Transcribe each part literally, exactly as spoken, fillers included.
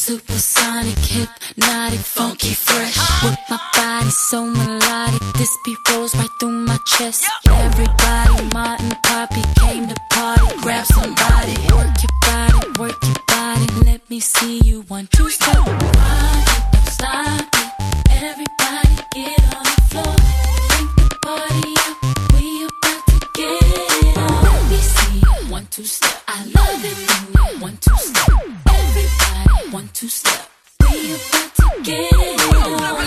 Supersonic, hypnotic, funky, fresh. With my body so melodic, this beat rolls right through my chest. Everybody, Martin Poppy came to party. Grab somebody, work your body, work your body. Let me see you one, two, step. Rock it, stop it. Everybody get on the floor. Bring the party up, we about to get it on. Let me see you one, two, step. I love it when you one, two, step. Everybody, one, two, step. We about to get it on.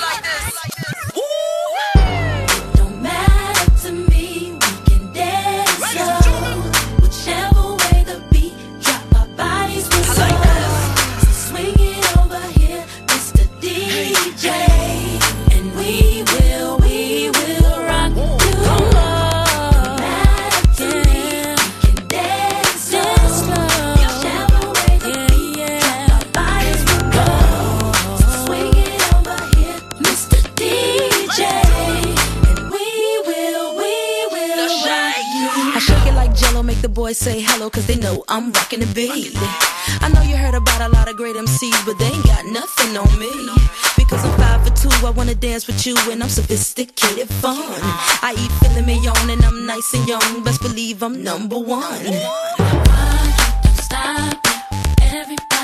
It don't matter to me, we can dance slow. Whichever way the beat drop, our bodies will slow. So swing it over here, Mister D J, and we will, we will rock you. Don't matter to me, we can dance slow. Whichever way the beat drop, our bodies will go. So swing it over here, Mister D J, and we will, we will rock you. I shake it like Jello, make the boys say hello, cause they know I'm rocking the beat. I know you heard about a lot of great M Cs, but they ain't got nothing on me. Because I'm five for two, I wanna dance with you, and I'm sophisticated fun. I eat filet mignon, and I'm nice and young, best believe I'm number one. Rock it, don't stop it. Everybody